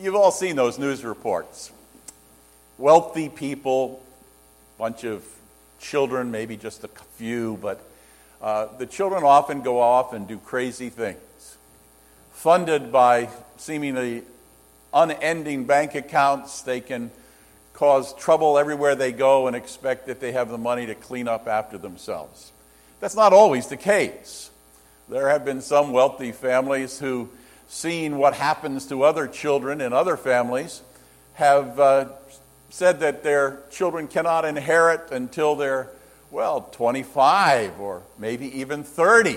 You've all seen those news reports. Wealthy people, bunch of children, maybe just a few, but the children often go off and do crazy things. Funded by seemingly unending bank accounts, they can cause trouble everywhere they go and expect that they have the money to clean up after themselves. That's not always the case. There have been some wealthy families who, seeing what happens to other children in other families, have said that their children cannot inherit until they're, 25 or maybe even 30.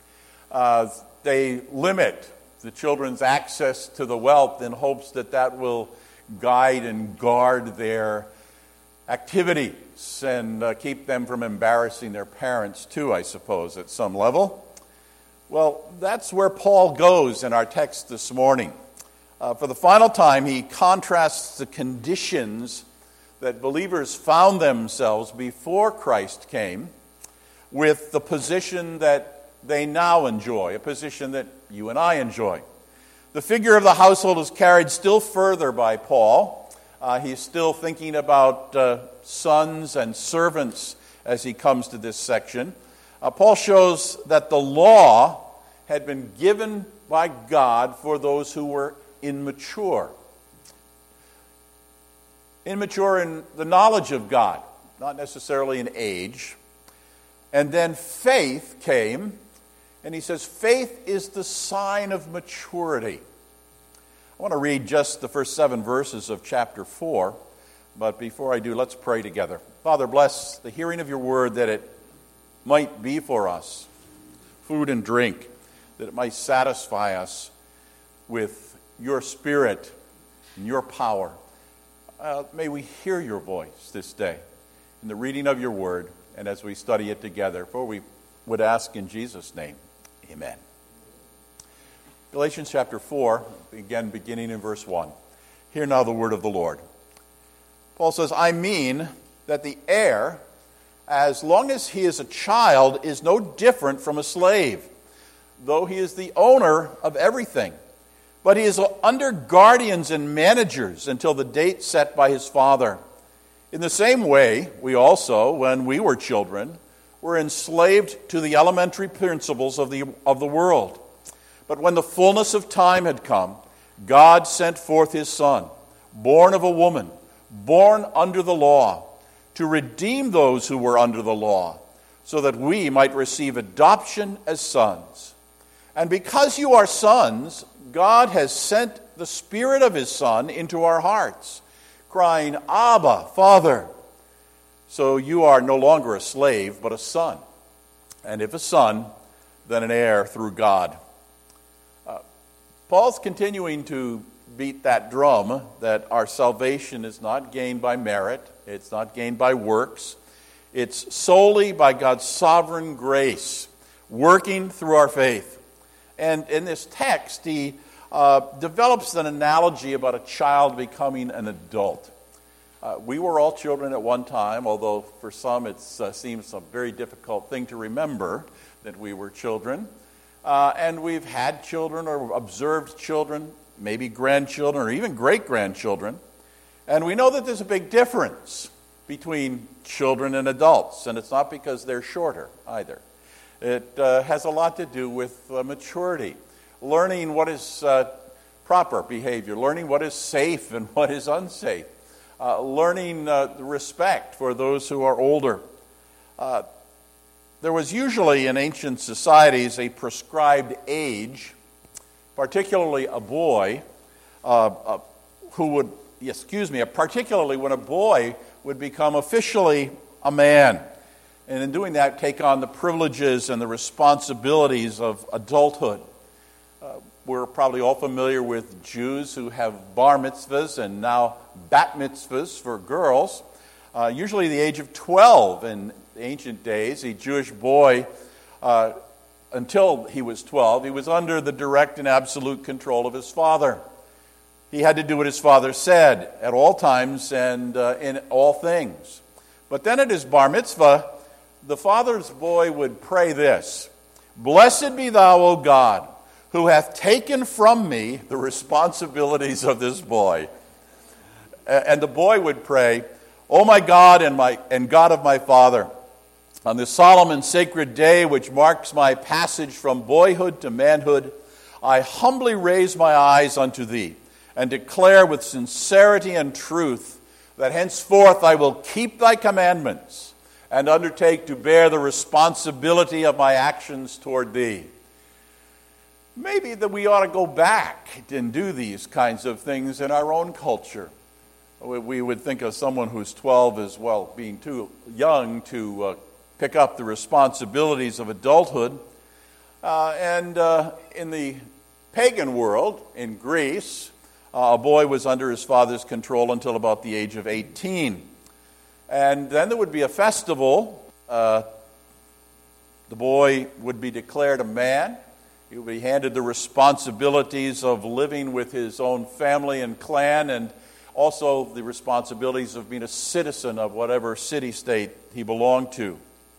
They limit the children's access to the wealth in hopes that that will guide and guard their activities and keep them from embarrassing their parents too, I suppose, at some level. Well, that's where Paul goes in our text this morning. For the final time, he contrasts the conditions that believers found themselves before Christ came with the position that they now enjoy, a position that you and I enjoy. The figure of the household is carried still further by Paul. He's still thinking about sons and servants as he comes to this section. Paul shows that the law had been given by God for those who were immature. Immature in the knowledge of God, not necessarily in age. And then faith came, and he says faith is the sign of maturity. I want to read just the first 7 verses of chapter 4, but before I do, let's pray together. Father, bless the hearing of your word, that it might be for us food and drink, that it might satisfy us with your spirit and your power. May we hear your voice this day in the reading of your word and as we study it together, for we would ask in Jesus' name, amen. Galatians chapter 4, again beginning in verse 1. Hear now the word of the Lord. Paul says, I mean that the heir, as long as he is a child, is no different from a slave, though he is the owner of everything. But he is under guardians and managers until the date set by his father. In the same way, we also, when we were children, were enslaved to the elementary principles of the world. But when the fullness of time had come, God sent forth his Son, born of a woman, born under the law, to redeem those who were under the law, so that we might receive adoption as sons. And because you are sons, God has sent the Spirit of his Son into our hearts, crying, Abba, Father. So you are no longer a slave, but a son. And if a son, then an heir through God. Paul's continuing to beat that drum that our salvation is not gained by merit. It's not gained by works. It's solely by God's sovereign grace, working through our faith. And in this text, he develops an analogy about a child becoming an adult. We were all children at one time, although for some it seems a very difficult thing to remember that we were children. And we've had children or observed children, maybe grandchildren or even great-grandchildren. And we know that there's a big difference between children and adults, and it's not because they're shorter either. It has a lot to do with maturity, learning what is proper behavior, learning what is safe and what is unsafe, learning respect for those who are older. There was usually in ancient societies a prescribed age, particularly a boy particularly when a boy would become officially a man. And in doing that, take on the privileges and the responsibilities of adulthood. We're probably all familiar with Jews who have bar mitzvahs and now bat mitzvahs for girls. Usually the age of 12 in ancient days, a Jewish boy, until he was 12, he was under the direct and absolute control of his father. He had to do what his father said at all times and in all things. But then at his bar mitzvah, the father's boy would pray this, Blessed be thou, O God, who hath taken from me the responsibilities of this boy. And the boy would pray, O my God and God of my father, on this solemn and sacred day which marks my passage from boyhood to manhood, I humbly raise my eyes unto thee, and declare with sincerity and truth that henceforth I will keep thy commandments and undertake to bear the responsibility of my actions toward thee. Maybe that we ought to go back and do these kinds of things in our own culture. We would think of someone who's 12 as well being too young to pick up the responsibilities of adulthood. And in the pagan world, in Greece, a boy was under his father's control until about the age of 18. And then there would be a festival. The boy would be declared a man. He would be handed the responsibilities of living with his own family and clan, and also the responsibilities of being a citizen of whatever city-state he belonged to.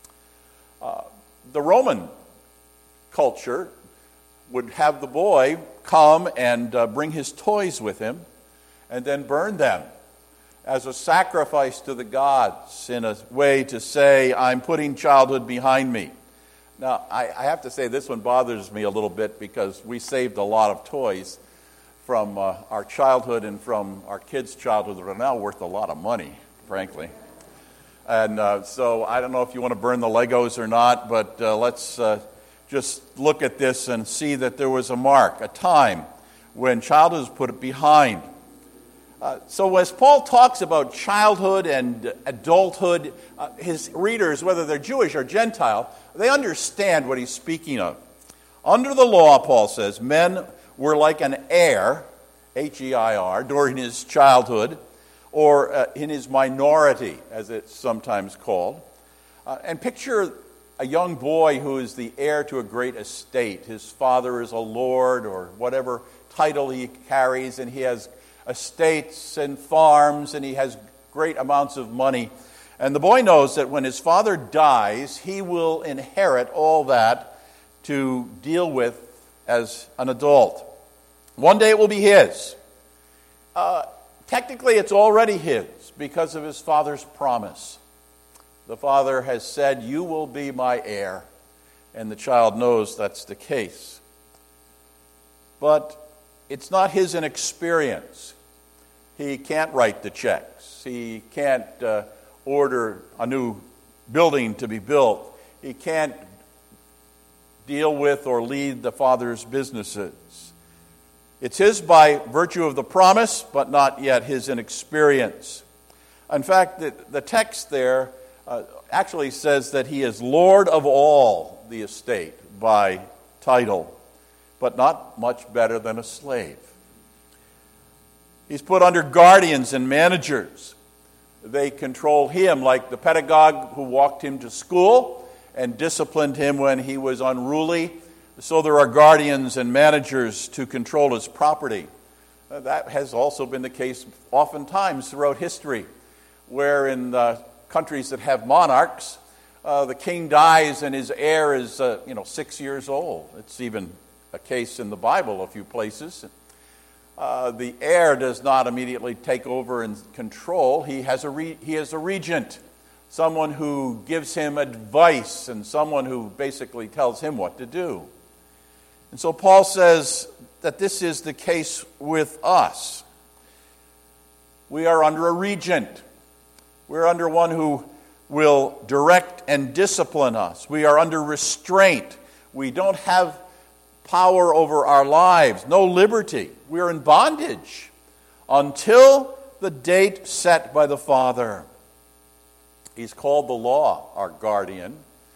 The Roman culture would have the boy come and bring his toys with him and then burn them as a sacrifice to the gods, in a way to say, I'm putting childhood behind me. Now, I have to say this one bothers me a little bit because we saved a lot of toys from our childhood and from our kids' childhood that are now worth a lot of money, frankly. And so I don't know if you want to burn the Legos or not, but let's just look at this and see that there was a mark, a time when childhood was put behind. So as Paul talks about childhood and adulthood, his readers, whether they're Jewish or Gentile, they understand what he's speaking of. Under the law, Paul says, men were like an heir, H-E-I-R, during his childhood, or in his minority, as it's sometimes called. And picture a young boy who is the heir to a great estate. His father is a lord or whatever title he carries, and he has estates and farms, and he has great amounts of money. And the boy knows that when his father dies, he will inherit all that to deal with as an adult. One day it will be his. Technically, it's already his because of his father's promise. The father has said, you will be my heir, and the child knows that's the case. But it's not his inexperience. He can't write the checks. He can't order a new building to be built. He can't deal with or lead the father's businesses. It's his by virtue of the promise, but not yet his inexperience. In fact, the text there actually says that he is Lord of all the estate by title, but not much better than a slave. He's put under guardians and managers. They control him like the pedagogue who walked him to school and disciplined him when he was unruly. So there are guardians and managers to control his property. That has also been the case oftentimes throughout history, where in countries that have monarchs, the king dies and his heir is 6 years old. It's even a case in the Bible a few places. The heir does not immediately take over and control. He is a regent, someone who gives him advice and someone who basically tells him what to do. And so Paul says that this is the case with us. We are under a regent. We're under one who will direct and discipline us. We are under restraint. We don't have power over our lives, no liberty. We are in bondage until the date set by the Father. He's called the law our guardian,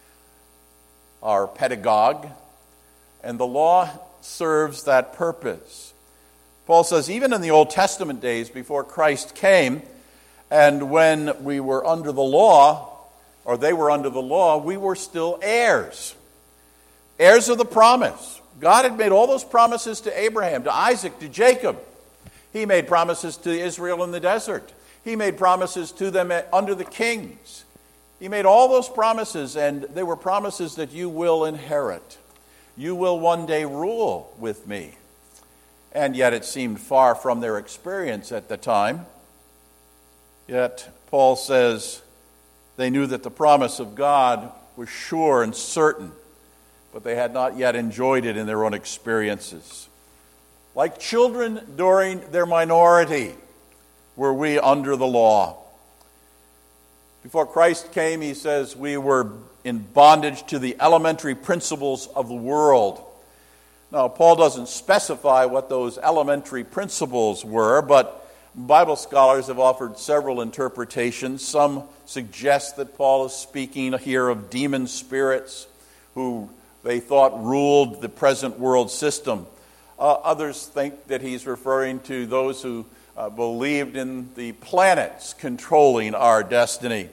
our pedagogue, and the law serves that purpose. Paul says, even in the Old Testament days before Christ came, and when we were under the law, or they were under the law, we were still heirs. Heirs of the promise. God had made all those promises to Abraham, to Isaac, to Jacob. He made promises to Israel in the desert. He made promises to them under the kings. He made all those promises, and they were promises that you will inherit. You will one day rule with me. And yet it seemed far from their experience at the time. Yet Paul says they knew that the promise of God was sure and certain, but they had not yet enjoyed it in their own experiences. Like children during their minority were we under the law. Before Christ came, he says, we were in bondage to the elementary principles of the world. Now, Paul doesn't specify what those elementary principles were, but Bible scholars have offered several interpretations. Some suggest that Paul is speaking here of demon spirits who they thought ruled the present world system. Others think that he's referring to those who believed in the planets controlling our destiny.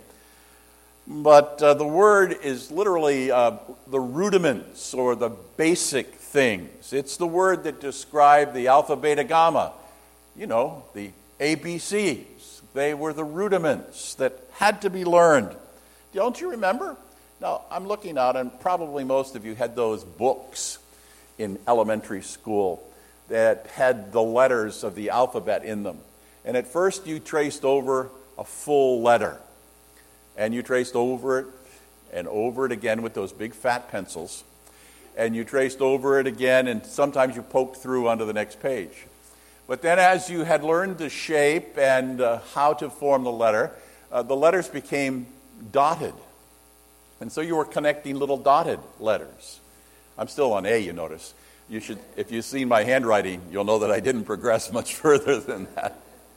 But the word is literally the rudiments or the basic things. It's the word that described the alpha, beta, gamma. You know, the ABCs. They were the rudiments that had to be learned. Don't you remember? Now, I'm looking out, and probably most of you had those books in elementary school that had the letters of the alphabet in them. And at first you traced over a full letter. And you traced over it again with those big fat pencils. And you traced over it again, and sometimes you poked through onto the next page. But then as you had learned the shape and how to form the letters became dotted. And so you were connecting little dotted letters. I'm still on A, you notice. You should, if you've seen my handwriting, you'll know that I didn't progress much further than that.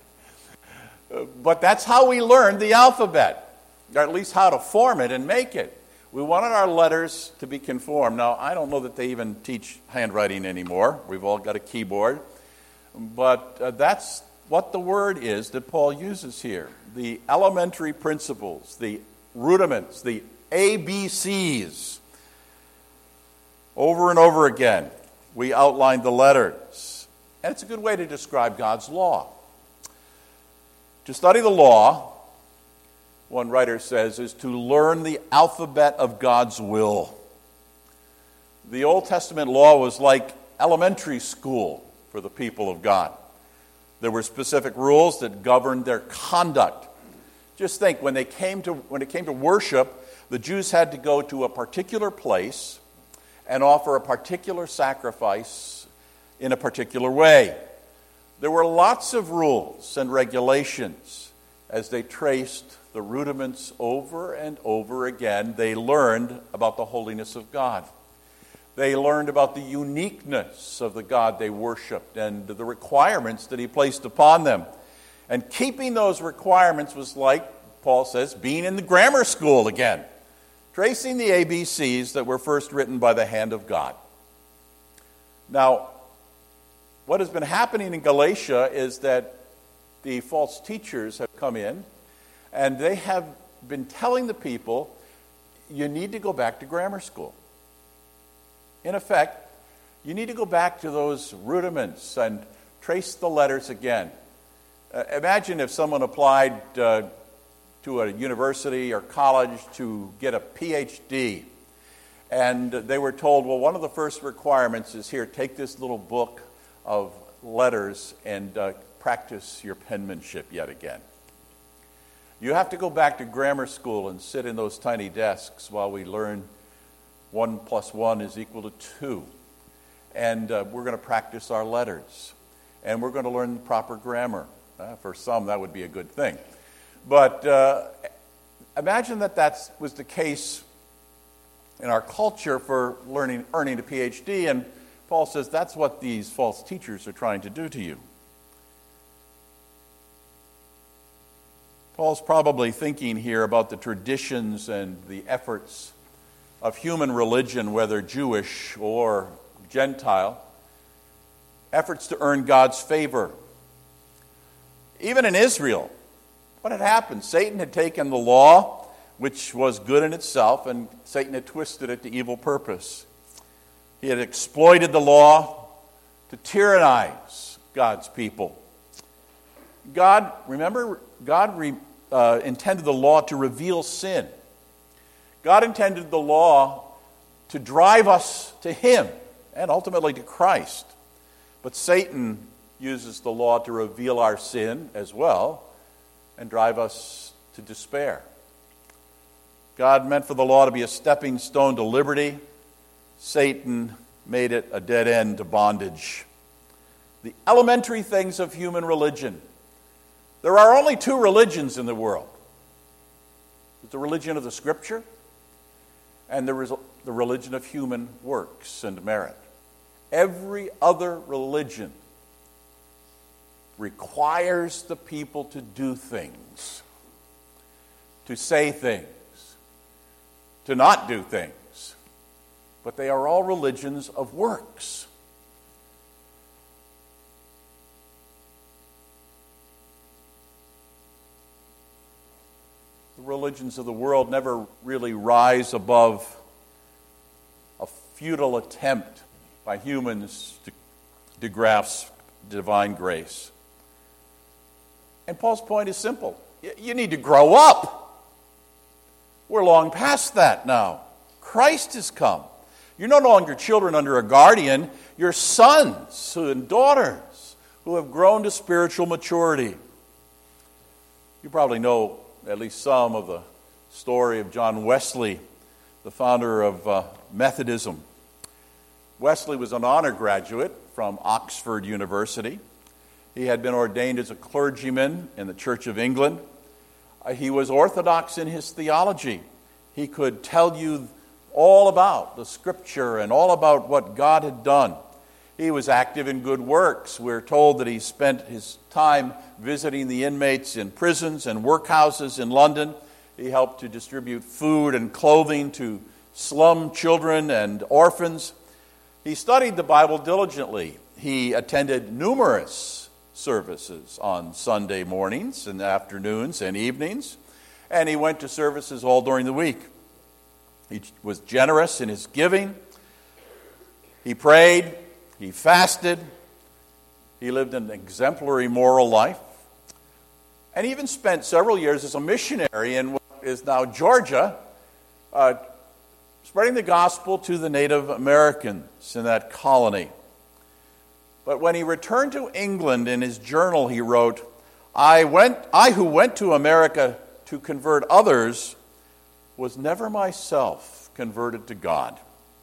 But that's how we learned the alphabet, or at least how to form it and make it. We wanted our letters to be conformed. Now, I don't know that they even teach handwriting anymore. We've all got a keyboard. But that's what the word is that Paul uses here. The elementary principles, the rudiments, the ABCs. Over and over again, we outlined the letters. And it's a good way to describe God's law. To study the law, one writer says, is to learn the alphabet of God's will. The Old Testament law was like elementary school for the people of God. There were specific rules that governed their conduct. Just think, when it came to worship, the Jews had to go to a particular place and offer a particular sacrifice in a particular way. There were lots of rules and regulations. As they traced the rudiments over and over again, they learned about the holiness of God. They learned about the uniqueness of the God they worshiped and the requirements that he placed upon them. And keeping those requirements was like, Paul says, being in the grammar school again, tracing the ABCs that were first written by the hand of God. Now, what has been happening in Galatia is that the false teachers have come in, and they have been telling the people, you need to go back to grammar school. In effect, you need to go back to those rudiments and trace the letters again. Imagine if someone applied to a university or college to get a PhD, and they were told, well, one of the first requirements is here, take this little book of letters and practice your penmanship yet again. You have to go back to grammar school and sit in those tiny desks while we learn 1 + 1 is equal to 2. And we're going to practice our letters. And we're going to learn proper grammar. For some, that would be a good thing. But imagine that was the case in our culture for earning a PhD. And Paul says that's what these false teachers are trying to do to you. Paul's probably thinking here about the traditions and the efforts of human religion, whether Jewish or Gentile, efforts to earn God's favor. Even in Israel, what had happened? Satan had taken the law, which was good in itself, and Satan had twisted it to evil purpose. He had exploited the law to tyrannize God's people. God intended the law to reveal sin. God intended the law to drive us to him and ultimately to Christ. But Satan uses the law to reveal our sin as well and drive us to despair. God meant for the law to be a stepping stone to liberty. Satan made it a dead end to bondage. The elementary things of human religion. There are only two religions in the world. There's the religion of the Scripture and there is the religion of human works and merit. Every other religion requires the people to do things, to say things, to not do things. But they are all religions of works. The religions of the world never really rise above a futile attempt by humans to grasp divine grace. And Paul's point is simple. You need to grow up. We're long past that now. Christ has come. You're no longer children under a guardian. You're sons and daughters who have grown to spiritual maturity. You probably know at least some of the story of John Wesley, the founder of Methodism. Wesley was an honor graduate from Oxford University. He had been ordained as a clergyman in the Church of England. He was orthodox in his theology. He could tell you all about the Scripture and all about what God had done. He was active in good works. We're told that he spent his time visiting the inmates in prisons and workhouses in London. He helped to distribute food and clothing to slum children and orphans. He studied the Bible diligently. He attended numerous services on Sunday mornings and afternoons and evenings, and he went to services all during the week. He was generous in his giving. He prayed. He fasted. He lived an exemplary moral life. And he even spent several years as a missionary in what is now Georgia, spreading the gospel to the Native Americans in that colony. But when he returned to England, in his journal he wrote, I who went to America to convert others was never myself converted to God.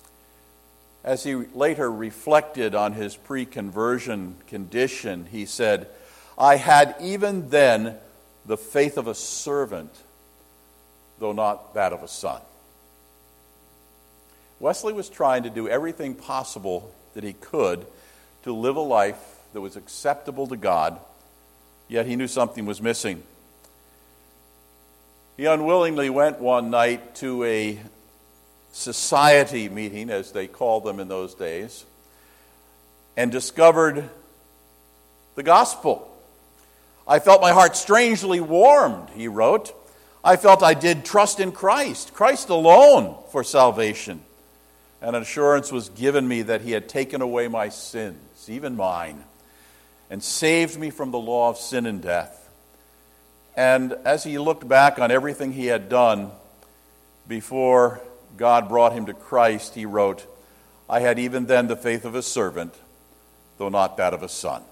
As he later reflected on his pre-conversion condition, he said, I had even then the faith of a servant, though not that of a son. Wesley was trying to do everything possible that he could to live a life that was acceptable to God, yet he knew something was missing. He unwillingly went one night to a society meeting, as they called them in those days, and discovered the gospel. I felt my heart strangely warmed, he wrote. I felt I did trust in Christ, Christ alone for salvation. And an assurance was given me that he had taken away my sins, even mine, and saved me from the law of sin and death. And as he looked back on everything he had done before God brought him to Christ, he wrote, I had even then the faith of a servant, though not that of a son.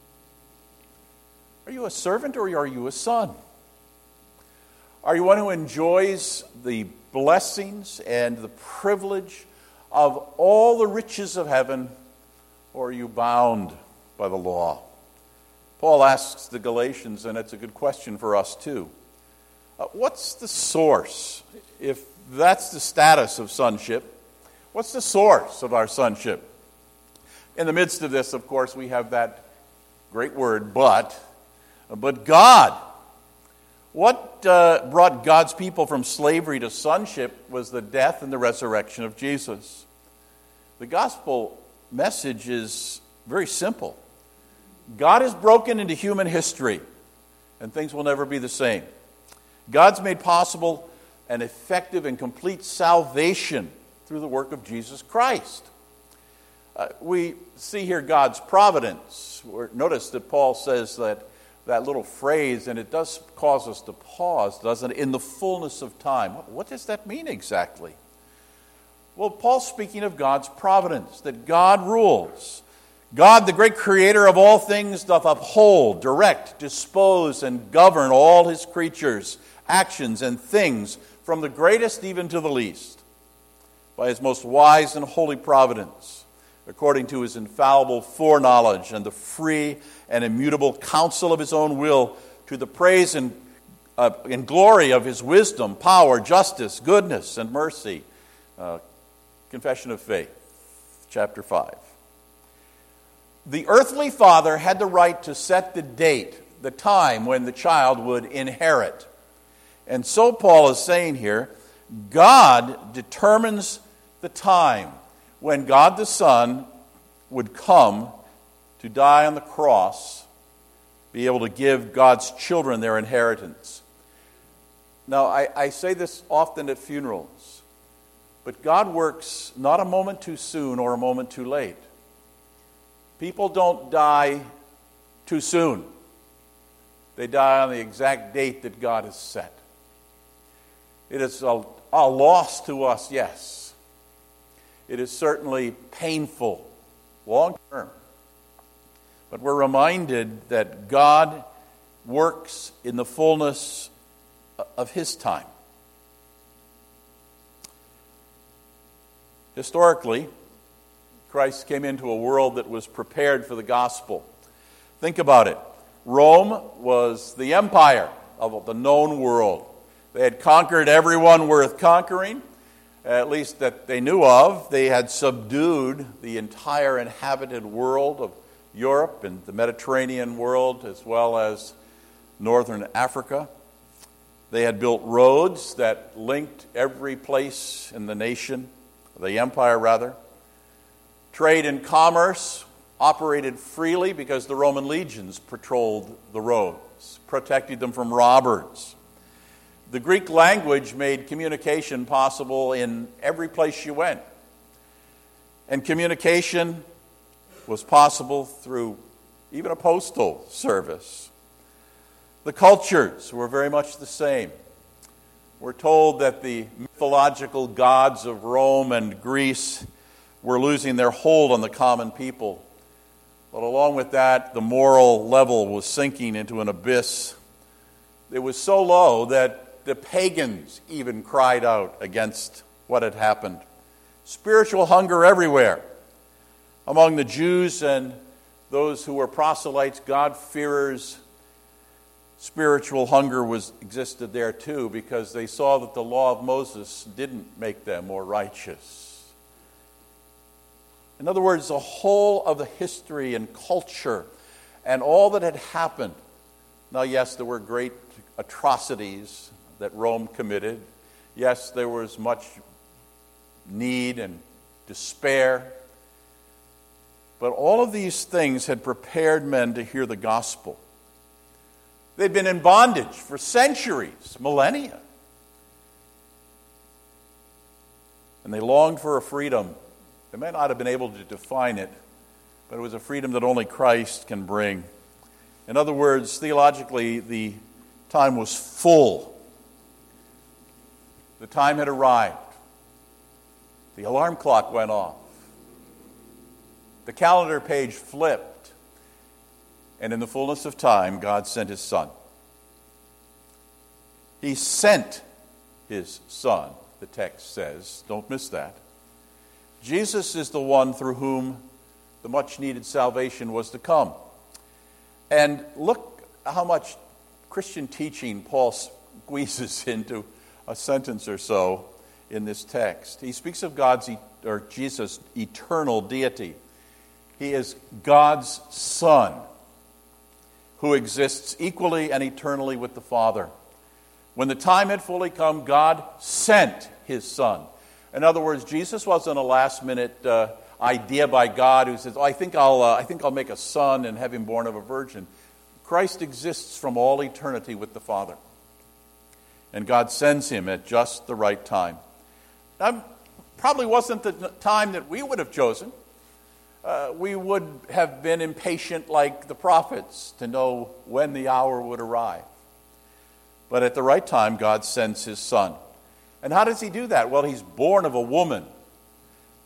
Are you a servant or are you a son? Are you one who enjoys the blessings and the privilege of all the riches of heaven, or are you bound by the law? Paul asks the Galatians, and it's a good question for us too. What's the source? If that's the status of sonship, what's the source of our sonship? In the midst of this, of course, we have that great word, but God. What brought God's people from slavery to sonship was the death and the resurrection of Jesus. The gospel message is very simple. God has broken into human history, and things will never be the same. God's made possible an effective and complete salvation through the work of Jesus Christ. We see here God's providence. Notice that Paul says that little phrase, and it does cause us to pause, doesn't it? In the fullness of time. What does that mean exactly? Well, Paul's speaking of God's providence, that God rules. God, the great creator of all things, doth uphold, direct, dispose, and govern all his creatures, actions, and things, from the greatest even to the least, by his most wise and holy providence, according to his infallible foreknowledge and the free and immutable counsel of his own will, to the praise and glory of his wisdom, power, justice, goodness, and mercy. Confession of Faith, chapter 5. The earthly father had the right to set the date, the time when the child would inherit. And so Paul is saying here, God determines the time when God the Son would come to die on the cross, be able to give God's children their inheritance. Now, I say this often at funerals, but God works not a moment too soon or a moment too late. People don't die too soon. They die on the exact date that God has set. It is a loss to us, yes. It is certainly painful, long term. But we're reminded that God works in the fullness of his time. Historically, Christ came into a world that was prepared for the gospel. Think about it. Rome was the empire of the known world. They had conquered everyone worth conquering, at least that they knew of. They had subdued the entire inhabited world of Europe and the Mediterranean world, as well as northern Africa. They had built roads that linked every place in the nation, the empire rather. Trade and commerce operated freely because the Roman legions patrolled the roads, protected them from robbers. The Greek language made communication possible in every place you went. And communication was possible through even a postal service. The cultures were very much the same. We're told that the mythological gods of Rome and Greece were losing their hold on the common people. But along with that, the moral level was sinking into an abyss. It was so low that the pagans even cried out against what had happened. Spiritual hunger everywhere. Among the Jews and those who were proselytes, God-fearers, spiritual hunger existed there too, because they saw that the law of Moses didn't make them more righteous. In other words, the whole of the history and culture and all that had happened. Now, yes, there were great atrocities that Rome committed. Yes, there was much need and despair. But all of these things had prepared men to hear the gospel. They'd been in bondage for centuries, millennia. And they longed for a freedom. They may not have been able to define it, but it was a freedom that only Christ can bring. In other words, theologically, the time was full. The time had arrived. The alarm clock went off. The calendar page flipped. And in the fullness of time, God sent his Son. He sent his Son, the text says. Don't miss that. Jesus is the one through whom the much-needed salvation was to come. And look how much Christian teaching Paul squeezes into a sentence or so in this text. He speaks of Jesus' eternal deity. He is God's Son, who exists equally and eternally with the Father. When the time had fully come, God sent his Son. In other words, Jesus wasn't a last-minute idea by God who says, I think I'll make a son and have him born of a virgin. Christ exists from all eternity with the Father. And God sends him at just the right time. Now, probably wasn't the time that we would have chosen. We would have been impatient like the prophets to know when the hour would arrive. But at the right time, God sends his Son. And how does he do that? Well, he's born of a woman,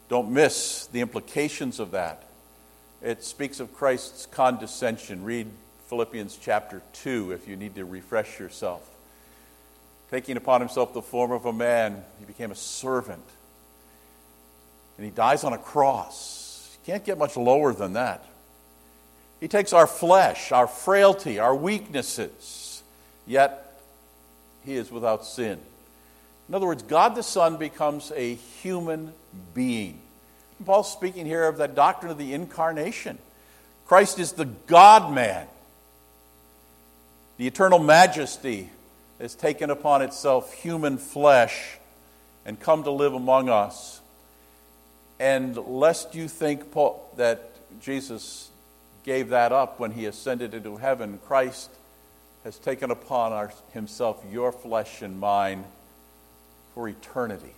Don't miss the implications of that. It speaks of Christ's condescension. Read Philippians chapter 2 if you need to refresh yourself. Taking upon himself the form of a man, he became a servant. And he dies on a cross. You can't get much lower than that. He takes our flesh, our frailty, our weaknesses, yet he is without sin. In other words, God the Son becomes a human being. And Paul's speaking here of that doctrine of the incarnation. Christ is the God-man. The eternal majesty has taken upon itself human flesh and come to live among us. And lest you think that Jesus gave that up when he ascended into heaven, Christ has taken upon himself your flesh and mine for eternity.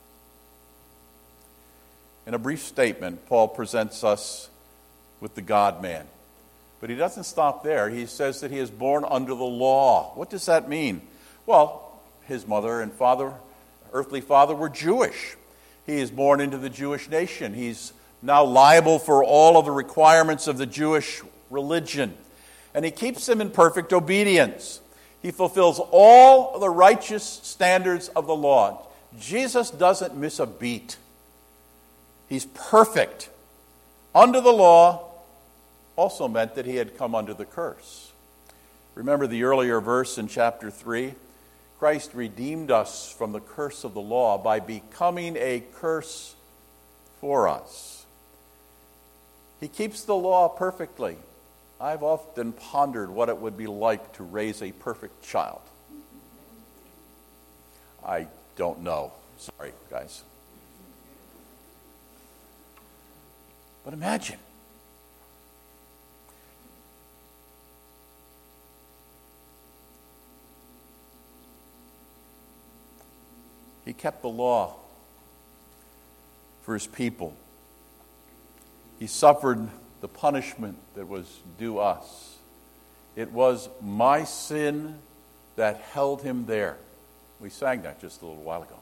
In a brief statement, Paul presents us with the God-man. But he doesn't stop there. He says that he is born under the law. What does that mean? Well, his mother and earthly father were Jewish. He is born into the Jewish nation. He's now liable for all of the requirements of the Jewish religion. And he keeps them in perfect obedience. He fulfills all the righteous standards of the law. Jesus doesn't miss a beat. He's perfect. Under the law also meant that he had come under the curse. Remember the earlier verse in chapter 3? Christ redeemed us from the curse of the law by becoming a curse for us. He keeps the law perfectly. I've often pondered what it would be like to raise a perfect child. I don't know. Sorry, guys. But imagine. He kept the law for his people. He suffered the punishment that was due us. It was my sin that held him there. We sang that just a little while ago.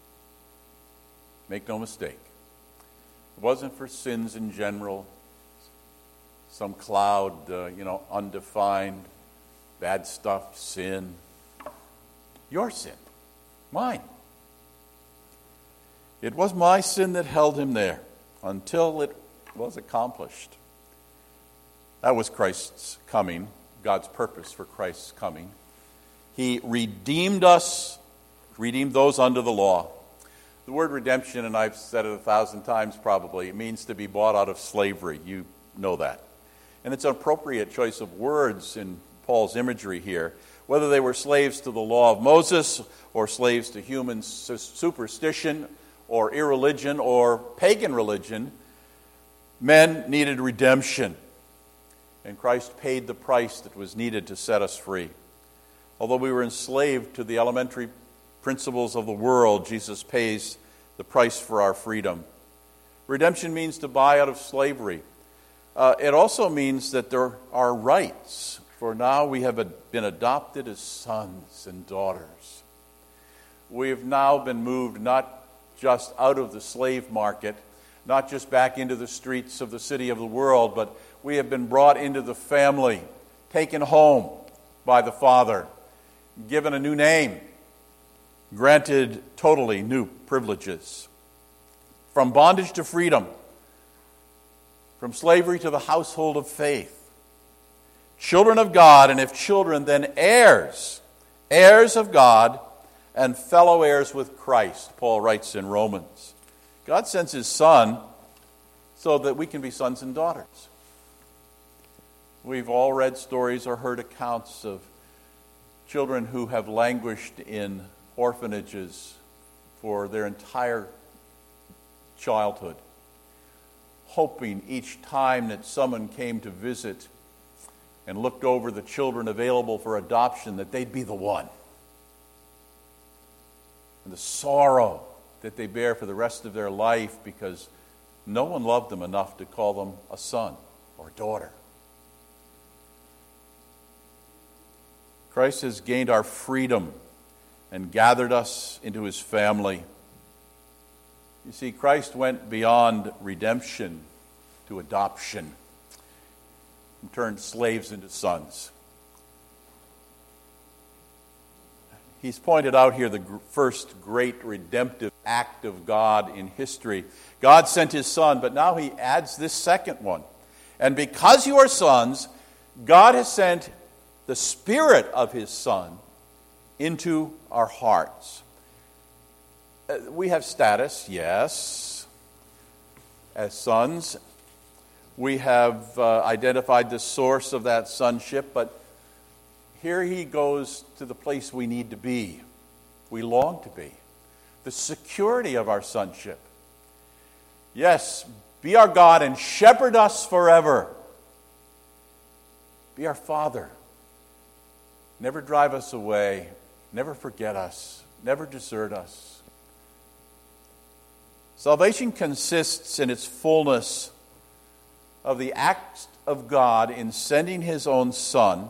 Make no mistake. It wasn't for sins in general, some cloud, undefined, bad stuff, sin. Your sin, mine. It was my sin that held him there until it was accomplished. That was Christ's coming, God's purpose for Christ's coming. He redeemed us, redeemed those under the law. The word redemption, and I've said it 1,000 times probably, it means to be bought out of slavery. You know that. And it's an appropriate choice of words in Paul's imagery here. Whether they were slaves to the law of Moses or slaves to human superstition or irreligion or pagan religion, men needed redemption. And Christ paid the price that was needed to set us free. Although we were enslaved to the elementary principles of the world, Jesus pays the price for our freedom. Redemption means to buy out of slavery. It also means that there are rights, for now we have been adopted as sons and daughters. We have now been moved not just out of the slave market, not just back into the streets of the city of the world, but we have been brought into the family, taken home by the Father, given a new name, granted totally new privileges. From bondage to freedom, from slavery to the household of faith. Children of God, and if children, then heirs, heirs of God, and fellow heirs with Christ, Paul writes in Romans. God sends his Son so that we can be sons and daughters. We've all read stories or heard accounts of children who have languished in orphanages for their entire childhood, hoping each time that someone came to visit and looked over the children available for adoption that they'd be the one. And the sorrow that they bear for the rest of their life because no one loved them enough to call them a son or daughter. Christ has gained our freedom and gathered us into his family. You see, Christ went beyond redemption to adoption and turned slaves into sons. He's pointed out here the first great redemptive act of God in history. God sent his Son, but now he adds this second one. And because you are sons, God has sent the Spirit of his Son into our hearts. We have status, yes, as sons. We have identified the source of that sonship, but here he goes to the place we need to be, we long to be, the security of our sonship. Yes, be our God and shepherd us forever. Be our Father. Never drive us away, never forget us, never desert us. Salvation consists in its fullness of the act of God in sending his own Son,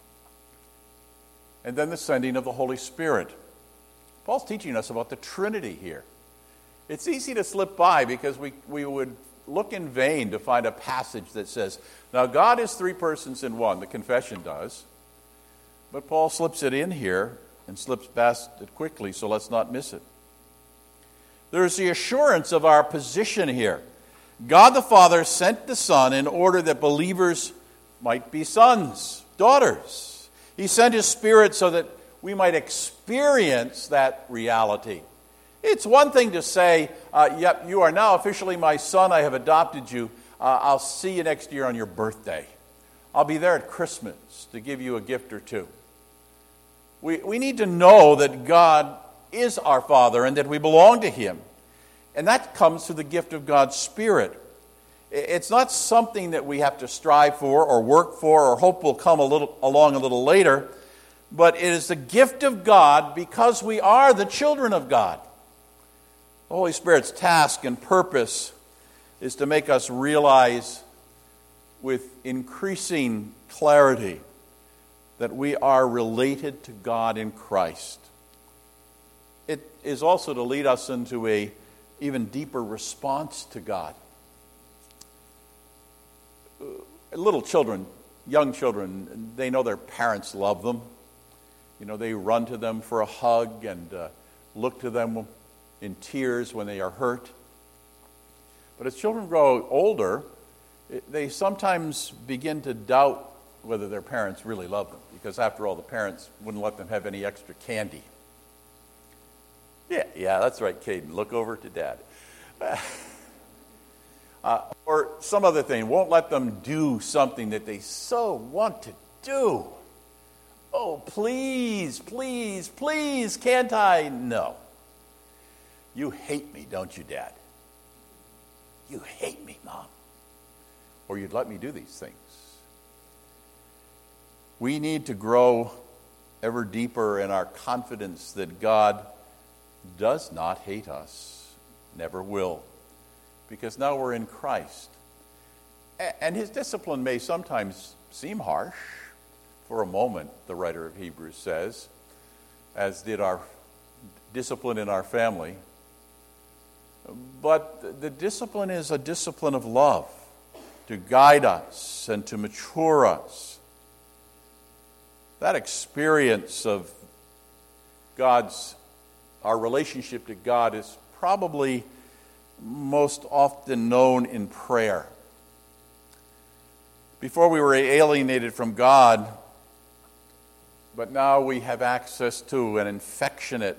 and then the sending of the Holy Spirit. Paul's teaching us about the Trinity here. It's easy to slip by because we would look in vain to find a passage that says, now God is three persons in one. The confession does. But Paul slips it in here and slips past it quickly, so let's not miss it. There's the assurance of our position here. God the Father sent the Son in order that believers might be sons, daughters. He sent his Spirit so that we might experience that reality. It's one thing to say, yep, you are now officially my son, I have adopted you. I'll see you next year on your birthday. I'll be there at Christmas to give you a gift or two. We need to know that God is our Father and that we belong to him. And that comes through the gift of God's Spirit. It's not something that we have to strive for or work for or hope will come along a little later, but it is the gift of God because we are the children of God. The Holy Spirit's task and purpose is to make us realize with increasing clarity that we are related to God in Christ. It is also to lead us into an even deeper response to God. Little children, young children, they know their parents love them. You know, they run to them for a hug and look to them in tears when they are hurt. But as children grow older, they sometimes begin to doubt whether their parents really love them, because after all, the parents wouldn't let them have any extra candy. Yeah, that's right, Caden. Look over to Dad. Or some other thing, won't let them do something that they so want to do. Oh, please, please, please, can't I? No. You hate me, don't you, Dad? You hate me, Mom. Or you'd let me do these things. We need to grow ever deeper in our confidence that God does not hate us, never will. Because now we're in Christ. And his discipline may sometimes seem harsh. For a moment, the writer of Hebrews says, as did our discipline in our family. But the discipline is a discipline of love to guide us and to mature us. That experience of our relationship to God is probably most often known in prayer. Before we were alienated from God, but now we have access to an affectionate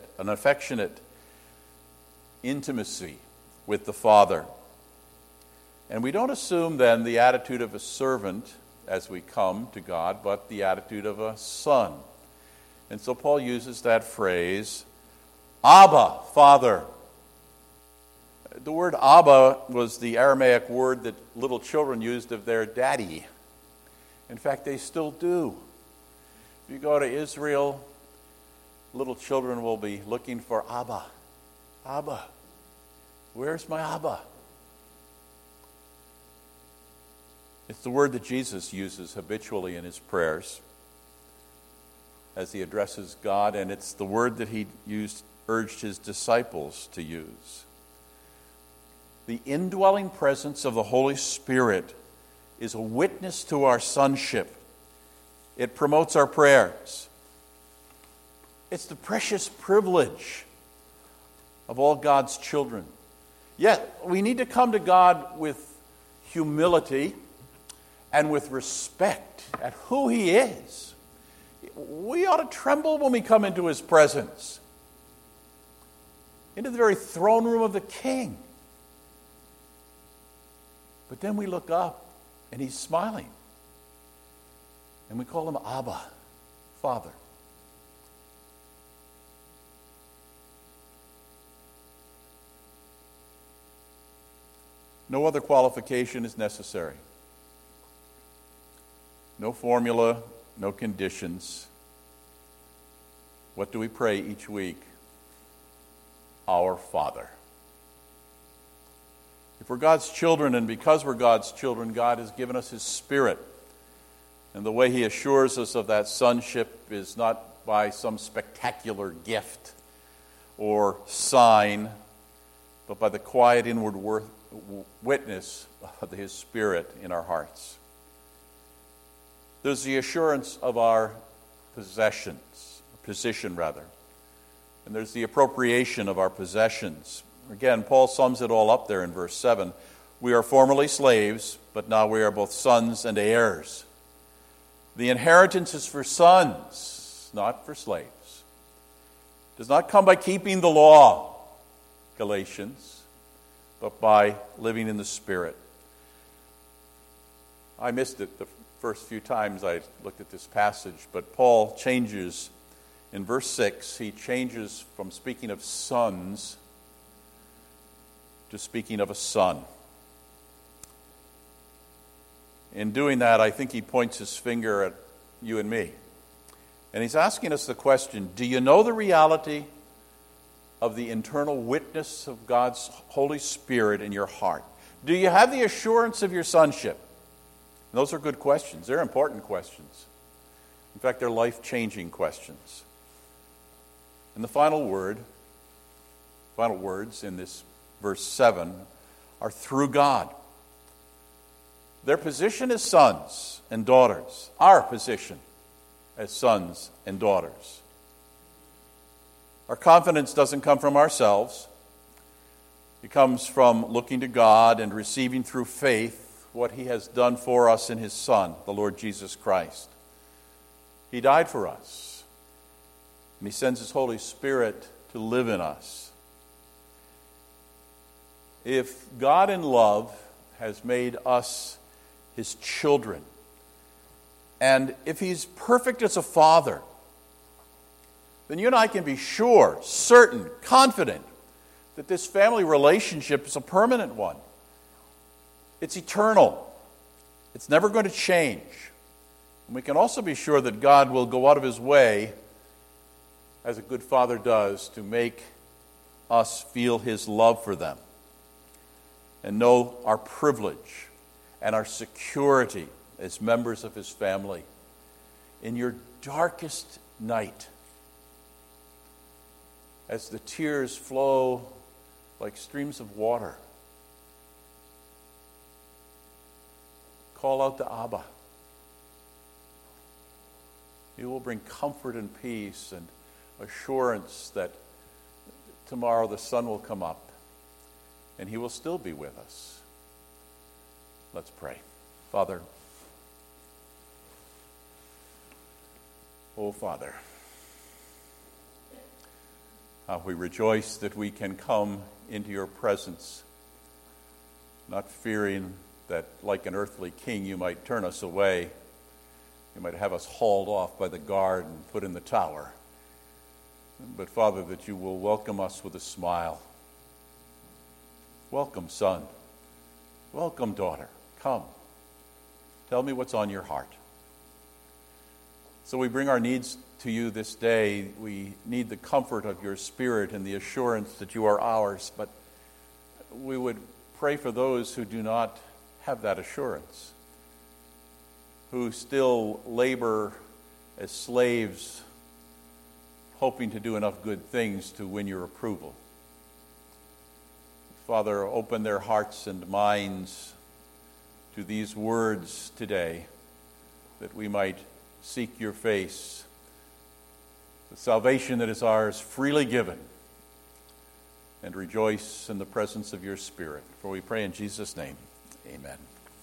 intimacy with the Father. And we don't assume then the attitude of a servant as we come to God, but the attitude of a son. And so Paul uses that phrase, Abba, Father. The word Abba was the Aramaic word that little children used of their daddy. In fact, they still do. If you go to Israel, little children will be looking for Abba. Abba. Where's my Abba? It's the word that Jesus uses habitually in his prayers as he addresses God, and it's the word that he urged his disciples to use. the indwelling presence of the Holy Spirit is a witness to our sonship. It promotes our prayers. It's the precious privilege of all God's children. Yet, we need to come to God with humility and with respect at who He is. We ought to tremble when we come into His presence, into the very throne room of the King. But then we look up and He's smiling. And we call Him Abba, Father. No other qualification is necessary. No formula, no conditions. What do we pray each week? Our Father. If we're God's children, and because we're God's children, God has given us His Spirit. And the way He assures us of that sonship is not by some spectacular gift or sign, but by the quiet inward witness of His Spirit in our hearts. There's the assurance of our position, and there's the appropriation of our possessions. Again, Paul sums it all up there in verse 7. We are formerly slaves, but now we are both sons and heirs. The inheritance is for sons, not for slaves. It does not come by keeping the law, Galatians, but by living in the Spirit. I missed it the first few times I looked at this passage, but Paul changes in verse 6. He changes from speaking of sons to speaking of a son. In doing that, I think he points his finger at you and me. And he's asking us the question, do you know the reality of the internal witness of God's Holy Spirit in your heart? Do you have the assurance of your sonship? And those are good questions. They're important questions. In fact, they're life-changing questions. And the final words in this verse 7 are through God. Their position as sons and daughters, our position as sons and daughters. Our confidence doesn't come from ourselves. It comes from looking to God and receiving through faith what He has done for us in His Son, the Lord Jesus Christ. He died for us, and He sends His Holy Spirit to live in us. If God in love has made us His children, and if He's perfect as a father, then you and I can be sure, certain, confident that this family relationship is a permanent one. It's eternal. It's never going to change. And we can also be sure that God will go out of His way, as a good father does, to make us feel His love for them and know our privilege and our security as members of His family. In your darkest night, as the tears flow like streams of water, call out to Abba. He will bring comfort and peace and assurance that tomorrow the sun will come up and He will still be with us. Let's pray. Father, oh Father, we rejoice that we can come into your presence, not fearing that, like an earthly king, you might turn us away. You might have us hauled off by the guard and put in the tower. But, Father, that you will welcome us with a smile. Welcome, son. Welcome, daughter. Come. Tell me what's on your heart. So we bring our needs to you this day. We need the comfort of your Spirit and the assurance that you are ours. But we would pray for those who do not have that assurance, who still labor as slaves, hoping to do enough good things to win your approval. Father, open their hearts and minds to these words today, that we might seek your face, the salvation that is ours freely given, and rejoice in the presence of your Spirit. For we pray in Jesus' name, amen.